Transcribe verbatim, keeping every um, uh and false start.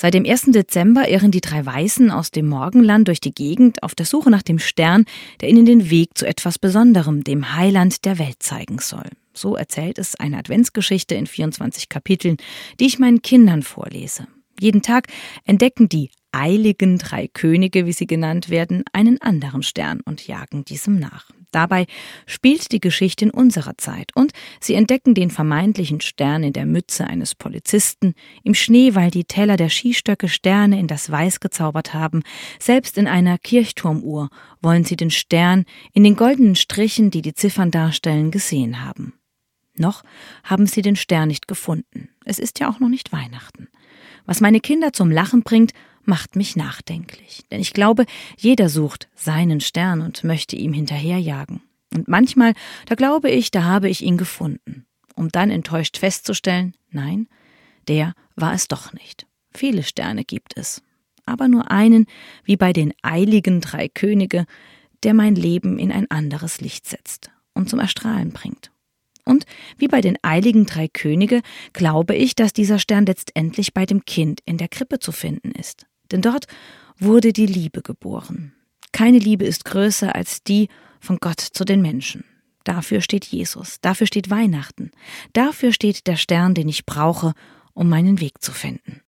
Seit dem ersten Dezember irren die drei Weisen aus dem Morgenland durch die Gegend auf der Suche nach dem Stern, der ihnen den Weg zu etwas Besonderem, dem Heiland der Welt, zeigen soll. So erzählt es eine Adventsgeschichte in vierundzwanzig Kapiteln, die ich meinen Kindern vorlese. Jeden Tag entdecken die eiligen drei Könige, wie sie genannt werden, einen anderen Stern und jagen diesem nach. Dabei spielt die Geschichte in unserer Zeit und sie entdecken den vermeintlichen Stern in der Mütze eines Polizisten, im Schnee, weil die Teller der Skistöcke Sterne in das Weiß gezaubert haben. Selbst in einer Kirchturmuhr wollen sie den Stern in den goldenen Strichen, die die Ziffern darstellen, gesehen haben. Noch haben sie den Stern nicht gefunden. Es ist ja auch noch nicht Weihnachten. Was meine Kinder zum Lachen bringt, macht mich nachdenklich. Denn ich glaube, jeder sucht seinen Stern und möchte ihm hinterherjagen. Und manchmal, da glaube ich, da habe ich ihn gefunden. Um dann enttäuscht festzustellen, nein, der war es doch nicht. Viele Sterne gibt es, aber nur einen, wie bei den eiligen drei Könige, der mein Leben in ein anderes Licht setzt und zum Erstrahlen bringt. Und wie bei den eiligen drei Könige glaube ich, dass dieser Stern letztendlich bei dem Kind in der Krippe zu finden ist. Denn dort wurde die Liebe geboren. Keine Liebe ist größer als die von Gott zu den Menschen. Dafür steht Jesus, dafür steht Weihnachten, dafür steht der Stern, den ich brauche, um meinen Weg zu finden.